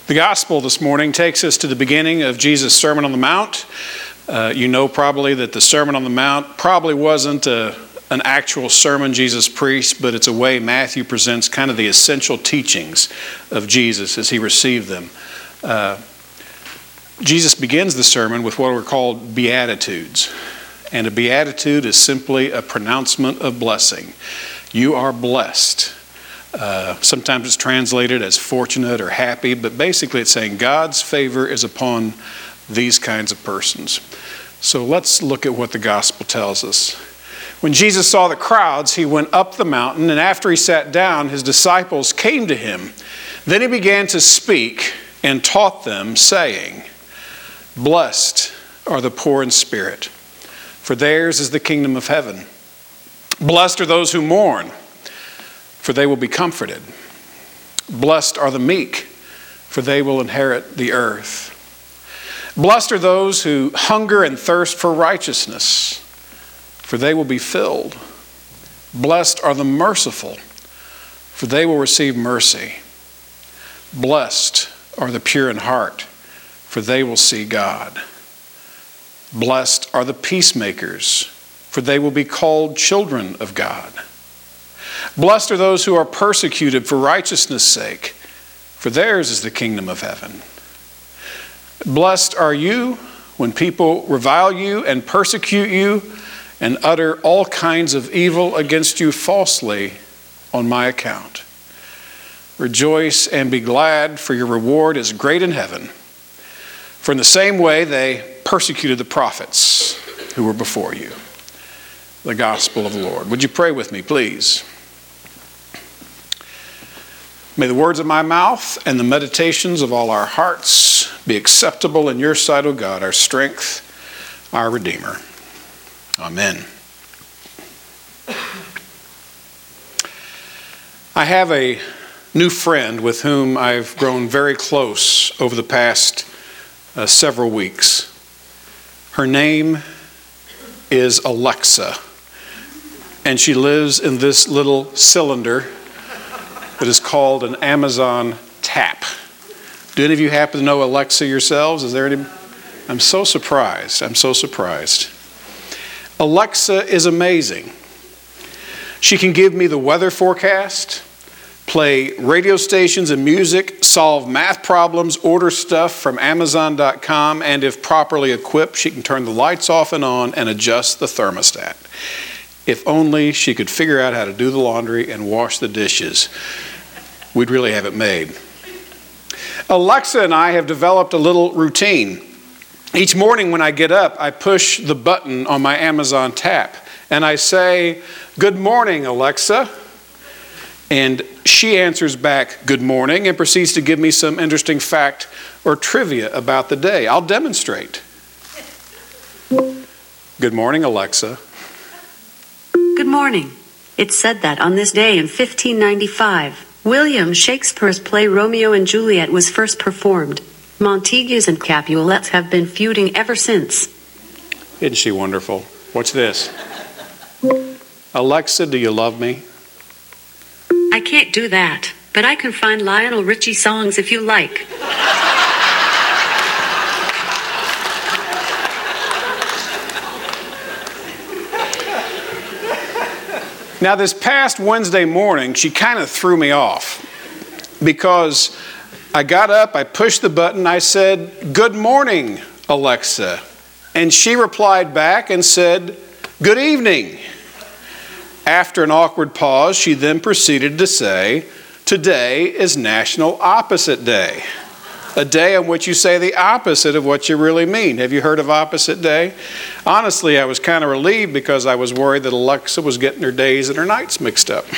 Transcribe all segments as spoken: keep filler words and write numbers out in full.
The gospel this morning takes us to the beginning of Jesus' Sermon on the Mount. Uh, you know probably that the Sermon on the Mount probably wasn't a, an actual sermon Jesus preached, but it's a way Matthew presents kind of the essential teachings of Jesus as he received them. Uh, Jesus begins the sermon with what are called Beatitudes. And a beatitude is simply a pronouncement of blessing. You are blessed. Uh, sometimes it's translated as fortunate or happy, but basically it's saying God's favor is upon these kinds of persons. So let's look at what the gospel tells us. When Jesus saw the crowds, he went up the mountain, and after he sat down, his disciples came to him. Then he began to speak and taught them, saying, "Blessed are the poor in spirit, for theirs is the kingdom of heaven. Blessed are those who mourn, for they will be comforted. Blessed are the meek, for they will inherit the earth. Blessed are those who hunger and thirst for righteousness, for they will be filled. Blessed are the merciful, for they will receive mercy. Blessed are the pure in heart, for they will see God. Blessed are the peacemakers, for they will be called children of God. Blessed are those who are persecuted for righteousness' sake, for theirs is the kingdom of heaven. Blessed are you when people revile you and persecute you and utter all kinds of evil against you falsely on my account. Rejoice and be glad, for your reward is great in heaven. For in the same way they persecuted the prophets who were before you." The gospel of the Lord. Would you pray with me, please? May the words of my mouth and the meditations of all our hearts be acceptable in your sight, O God, our strength, our Redeemer. Amen. I have a new friend with whom I've grown very close over the past uh, several weeks. Her name is Alexa, and she lives in this little cylinder that is called an Amazon tap. Do any of you happen to know Alexa yourselves? Is there any? I'm so surprised. I'm so surprised. Alexa is amazing. She can give me the weather forecast, play radio stations and music, solve math problems, order stuff from Amazon dot com, and if properly equipped, she can turn the lights off and on and adjust the thermostat. If only she could figure out how to do the laundry and wash the dishes, we'd really have it made. Alexa and I have developed a little routine. Each morning when I get up, I push the button on my Amazon tap and I say, "Good morning, Alexa." And she answers back, "Good morning," and proceeds to give me some interesting fact or trivia about the day. I'll demonstrate. Good morning, Alexa. Good morning. It's said that on this day in fifteen ninety-five, William Shakespeare's play Romeo and Juliet was first performed. Montagues and Capulets have been feuding ever since. Isn't she wonderful? What's this? Alexa, do you love me? I can't do that, but I can find Lionel Richie songs if you like. Now, this past Wednesday morning, she kind of threw me off because I got up, I pushed the button, I said, "Good morning, Alexa." And she replied back and said, "Good evening." After an awkward pause, she then proceeded to say, "Today is National Opposite Day." A day on which you say the opposite of what you really mean. Have you heard of Opposite Day? Honestly, I was kind of relieved because I was worried that Alexa was getting her days and her nights mixed up.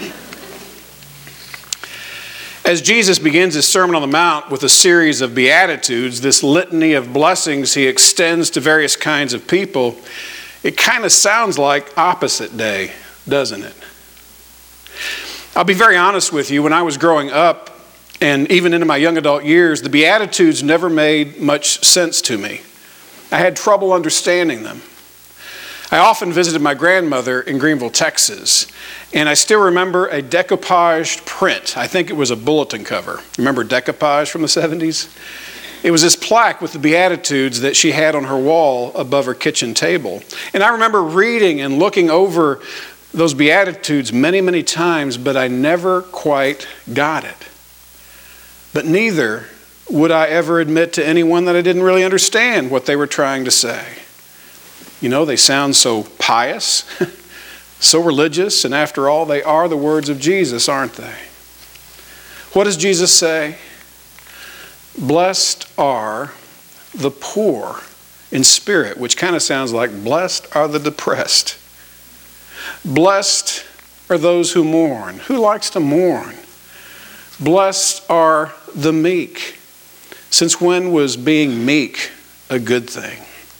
As Jesus begins his Sermon on the Mount with a series of Beatitudes, this litany of blessings he extends to various kinds of people, it kind of sounds like Opposite Day, doesn't it? I'll be very honest with you, when I was growing up, and even into my young adult years, the Beatitudes never made much sense to me. I had trouble understanding them. I often visited my grandmother in Greenville, Texas, and I still remember a decoupaged print. I think it was a bulletin cover. Remember decoupage from the seventies? It was this plaque with the Beatitudes that she had on her wall above her kitchen table. And I remember reading and looking over those Beatitudes many, many times, but I never quite got it. But neither would I ever admit to anyone that I didn't really understand what they were trying to say. You know, they sound so pious, so religious, and after all, they are the words of Jesus, aren't they? What does Jesus say? Blessed are the poor in spirit, which kind of sounds like blessed are the depressed. Blessed are those who mourn. Who likes to mourn? Blessed are the meek. Since when was being meek a good thing?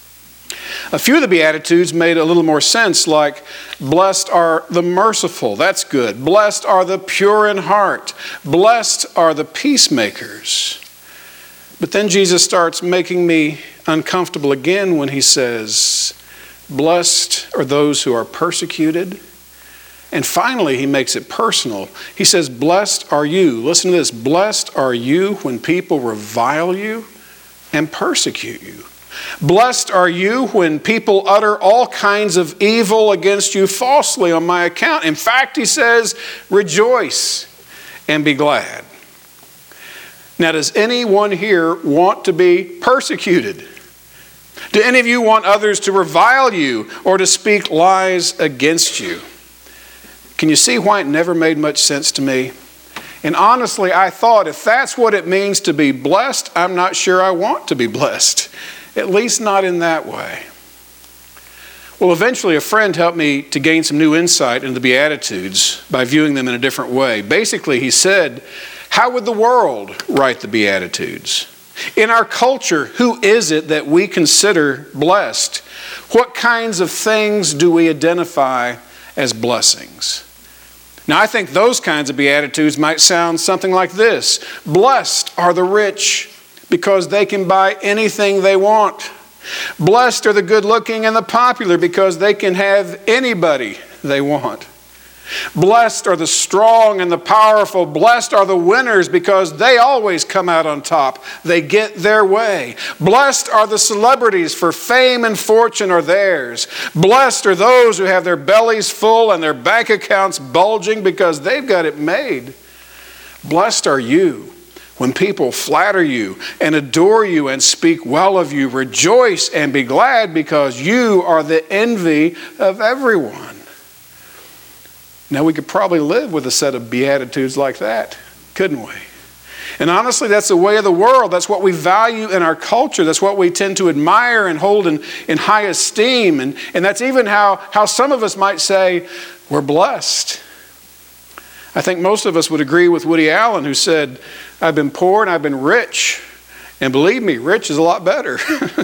A few of the Beatitudes made a little more sense, like, blessed are the merciful. That's good. Blessed are the pure in heart. Blessed are the peacemakers. But then Jesus starts making me uncomfortable again when he says, blessed are those who are persecuted. And finally, he makes it personal. He says, blessed are you. Listen to this. Blessed are you when people revile you and persecute you. Blessed are you when people utter all kinds of evil against you falsely on my account. In fact, he says, rejoice and be glad. Now, does anyone here want to be persecuted? Do any of you want others to revile you or to speak lies against you? Can you see why it never made much sense to me? And honestly, I thought if that's what it means to be blessed, I'm not sure I want to be blessed. At least not in that way. Well, eventually a friend helped me to gain some new insight into the Beatitudes by viewing them in a different way. Basically, he said, how would the world write the Beatitudes? In our culture, who is it that we consider blessed? What kinds of things do we identify as blessings? Now, I think those kinds of Beatitudes might sound something like this. Blessed are the rich because they can buy anything they want. Blessed are the good-looking and the popular because they can have anybody they want. Blessed are the strong and the powerful. Blessed are the winners because they always come out on top. They get their way. Blessed are the celebrities, for fame and fortune are theirs. Blessed are those who have their bellies full and their bank accounts bulging because they've got it made. Blessed are you when people flatter you and adore you and speak well of you. Rejoice and be glad because you are the envy of everyone. Now, we could probably live with a set of Beatitudes like that, couldn't we? And honestly, that's the way of the world. That's what we value in our culture. That's what we tend to admire and hold in, in high esteem. And, and that's even how, how some of us might say we're blessed. I think most of us would agree with Woody Allen, who said, I've been poor and I've been rich. And believe me, rich is a lot better.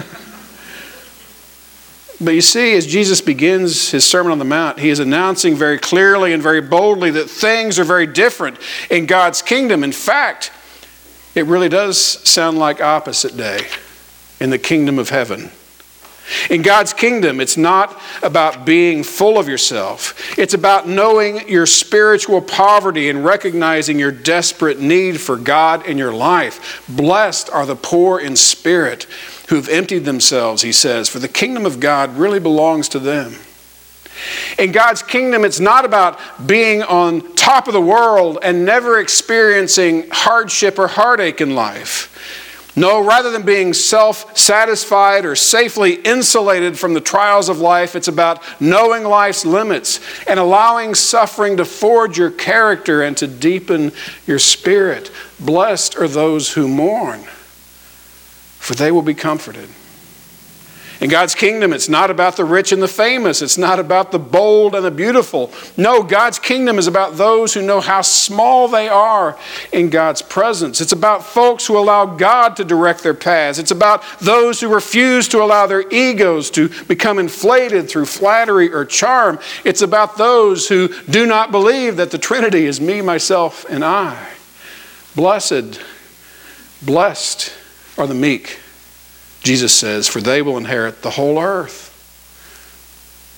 But you see, as Jesus begins his Sermon on the Mount, he is announcing very clearly and very boldly that things are very different in God's kingdom. In fact, it really does sound like opposite day in the kingdom of heaven. In God's kingdom, it's not about being full of yourself. It's about knowing your spiritual poverty and recognizing your desperate need for God in your life. Blessed are the poor in spirit, who've emptied themselves, he says, for the kingdom of God really belongs to them. In God's kingdom, it's not about being on top of the world and never experiencing hardship or heartache in life. No, rather than being self-satisfied or safely insulated from the trials of life, it's about knowing life's limits and allowing suffering to forge your character and to deepen your spirit. Blessed are those who mourn, for they will be comforted. In God's kingdom, it's not about the rich and the famous. It's not about the bold and the beautiful. No, God's kingdom is about those who know how small they are in God's presence. It's about folks who allow God to direct their paths. It's about those who refuse to allow their egos to become inflated through flattery or charm. It's about those who do not believe that the Trinity is me, myself, and I. Blessed, blessed are the meek, Jesus says, for they will inherit the whole earth.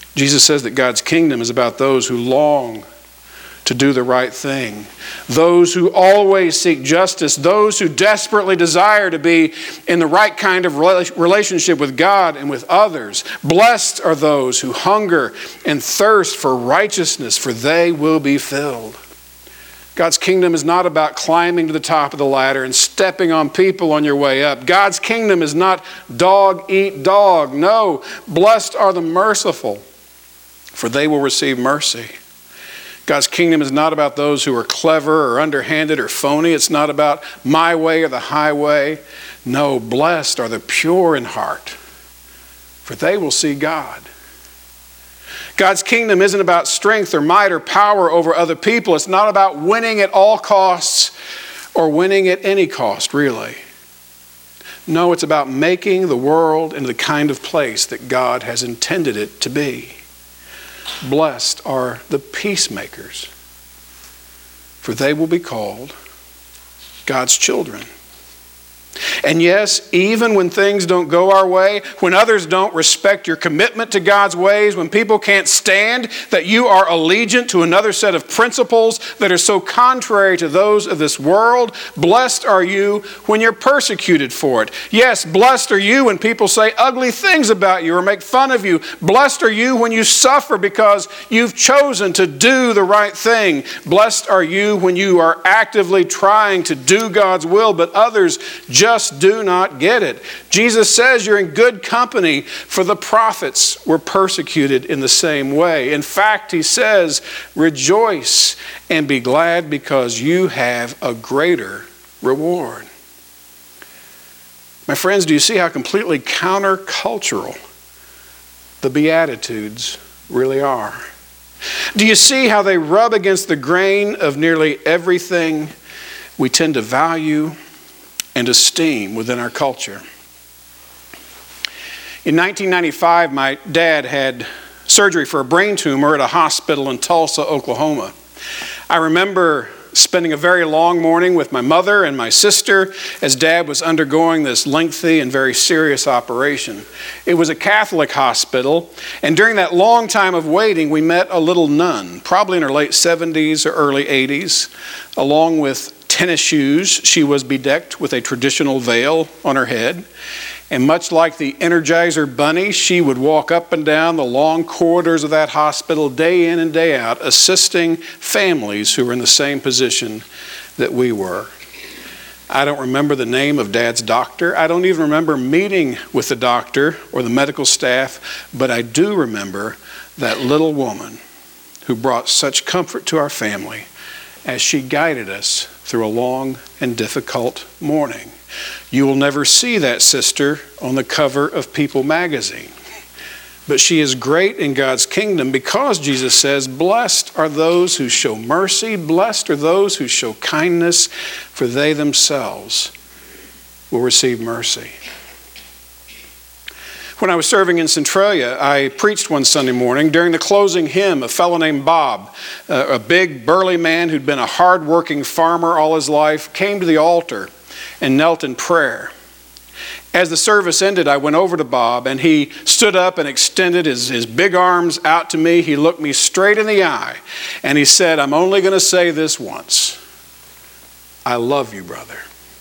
Jesus says that God's kingdom is about those who long to do the right thing, those who always seek justice, those who desperately desire to be in the right kind of relationship with God and with others. Blessed are those who hunger and thirst for righteousness, for they will be filled. God's kingdom is not about climbing to the top of the ladder and stepping on people on your way up. God's kingdom is not dog eat dog. No, blessed are the merciful, for they will receive mercy. God's kingdom is not about those who are clever or underhanded or phony. It's not about my way or the highway. No, blessed are the pure in heart, for they will see God. God's kingdom isn't about strength or might or power over other people. It's not about winning at all costs or winning at any cost, really. No, it's about making the world into the kind of place that God has intended it to be. Blessed are the peacemakers, for they will be called God's children. And yes, even when things don't go our way, when others don't respect your commitment to God's ways, when people can't stand that you are allegiant to another set of principles that are so contrary to those of this world, blessed are you when you're persecuted for it. Yes, blessed are you when people say ugly things about you or make fun of you. Blessed are you when you suffer because you've chosen to do the right thing. Blessed are you when you are actively trying to do God's will, but others just do not get it. Jesus says you're in good company, for the prophets were persecuted in the same way. In fact, he says, rejoice and be glad because you have a greater reward. My friends, do you see how completely countercultural the Beatitudes really are? Do you see how they rub against the grain of nearly everything we tend to value and esteem within our culture? In nineteen ninety-five, my dad had surgery for a brain tumor at a hospital in Tulsa, Oklahoma. I remember spending a very long morning with my mother and my sister as Dad was undergoing this lengthy and very serious operation. It was a Catholic hospital, and during that long time of waiting, we met a little nun, probably in her late seventies or early eighties, along with tennis shoes. She was bedecked with a traditional veil on her head. And much like the Energizer Bunny, she would walk up and down the long corridors of that hospital day in and day out, assisting families who were in the same position that we were. I don't remember the name of Dad's doctor. I don't even remember meeting with the doctor or the medical staff, but I do remember that little woman who brought such comfort to our family as she guided us through a long and difficult morning. You will never see that sister on the cover of People magazine. But she is great in God's kingdom because Jesus says, blessed are those who show mercy, blessed are those who show kindness, for they themselves will receive mercy. When I was serving in Centralia, I preached one Sunday morning. During the closing hymn, a fellow named Bob, a big burly man who'd been a hard-working farmer all his life, came to the altar and knelt in prayer. As the service ended, I went over to Bob, and he stood up and extended his, his big arms out to me. He looked me straight in the eye, and he said, I'm only going to say this once. I love you, brother.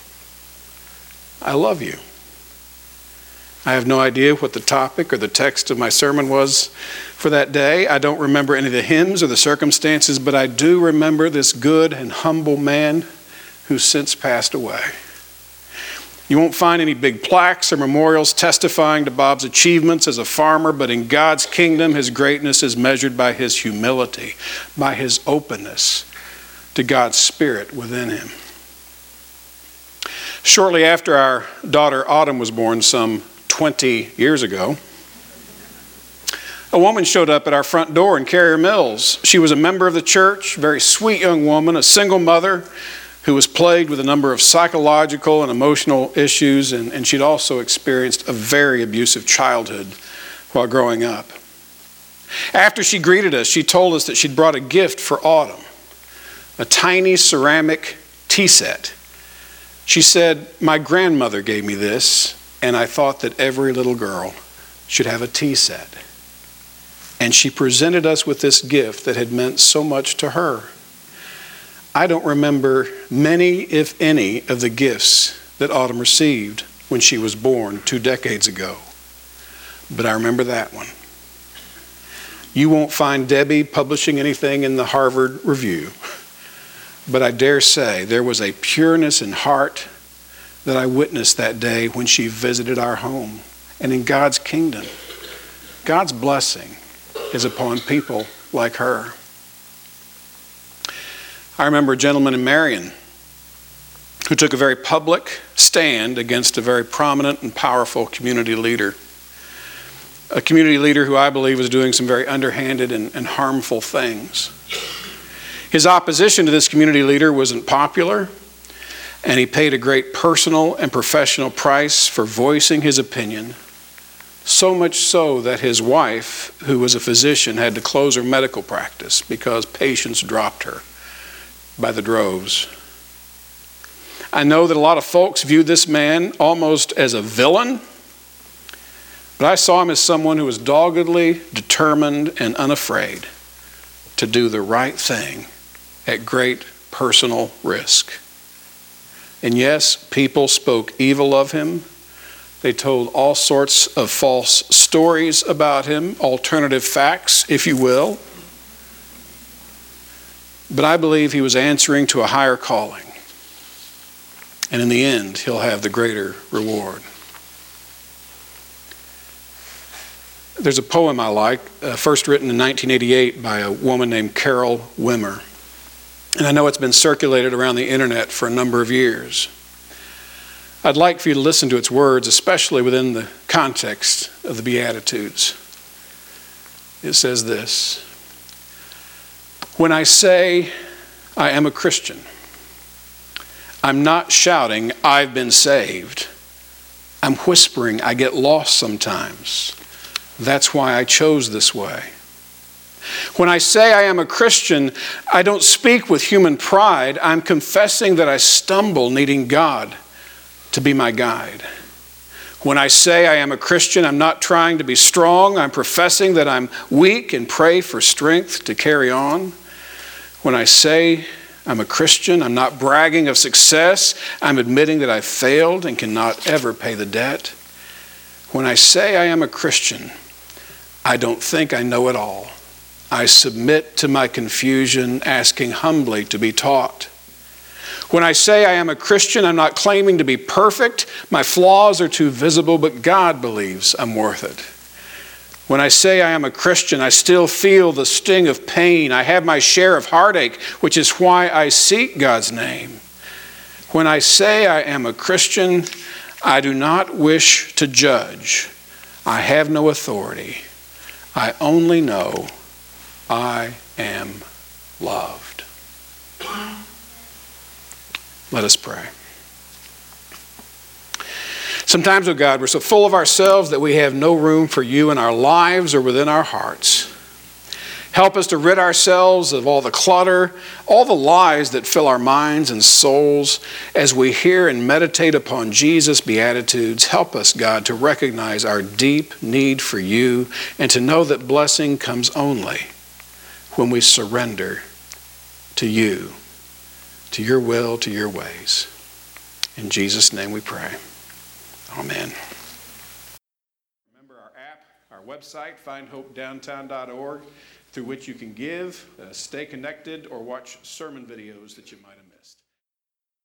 I love you. I have no idea what the topic or the text of my sermon was for that day. I don't remember any of the hymns or the circumstances, but I do remember this good and humble man who's since passed away. You won't find any big plaques or memorials testifying to Bob's achievements as a farmer, but in God's kingdom, his greatness is measured by his humility, by his openness to God's Spirit within him. Shortly after our daughter Autumn was born, some twenty years ago, a woman showed up at our front door in Carrier Mills. She was a member of the church, a very sweet young woman, a single mother who was plagued with a number of psychological and emotional issues, and, and she'd also experienced a very abusive childhood while growing up. After she greeted us, she told us that she'd brought a gift for Autumn, a tiny ceramic tea set. She said, my grandmother gave me this, and I thought that every little girl should have a tea set. And she presented us with this gift that had meant so much to her. I don't remember many, if any, of the gifts that Autumn received when she was born two decades ago. But I remember that one. You won't find Debbie publishing anything in the Harvard Review. But I dare say there was a pureness in heart that I witnessed that day when she visited our home. And in God's kingdom, God's blessing is upon people like her. I remember a gentleman in Marion who took a very public stand against a very prominent and powerful community leader. A community leader who I believe was doing some very underhanded and, and harmful things. His opposition to this community leader wasn't popular, and he paid a great personal and professional price for voicing his opinion, so much so that his wife, who was a physician, had to close her medical practice because patients dropped her by the droves. I know that a lot of folks view this man almost as a villain, but I saw him as someone who was doggedly determined and unafraid to do the right thing at great personal risk. And yes, people spoke evil of him. They told all sorts of false stories about him, alternative facts, if you will. But I believe he was answering to a higher calling. And in the end, he'll have the greater reward. There's a poem I like, uh, first written in nineteen eighty-eight by a woman named Carol Wimmer. And I know it's been circulated around the internet for a number of years. I'd like for you to listen to its words, especially within the context of the Beatitudes. It says this: when I say I am a Christian, I'm not shouting, I've been saved. I'm whispering, I get lost sometimes. That's why I chose this way. When I say I am a Christian, I don't speak with human pride. I'm confessing that I stumble, needing God to be my guide. When I say I am a Christian, I'm not trying to be strong. I'm professing that I'm weak and pray for strength to carry on. When I say I'm a Christian, I'm not bragging of success. I'm admitting that I failed and cannot ever pay the debt. When I say I am a Christian, I don't think I know it all. I submit to my confusion, asking humbly to be taught. When I say I am a Christian, I'm not claiming to be perfect. My flaws are too visible, but God believes I'm worth it. When I say I am a Christian, I still feel the sting of pain. I have my share of heartache, which is why I seek God's name. When I say I am a Christian, I do not wish to judge. I have no authority. I only know I am loved. Let us pray. Sometimes, oh God, we're so full of ourselves that we have no room for you in our lives or within our hearts. Help us to rid ourselves of all the clutter, all the lies that fill our minds and souls as we hear and meditate upon Jesus' Beatitudes. Help us, God, to recognize our deep need for you and to know that blessing comes only when we surrender to you, to your will, to your ways. In Jesus' name we pray. Amen. Remember our app, our website, find hope downtown dot org, through which you can give, uh, stay connected, or watch sermon videos that you might have missed.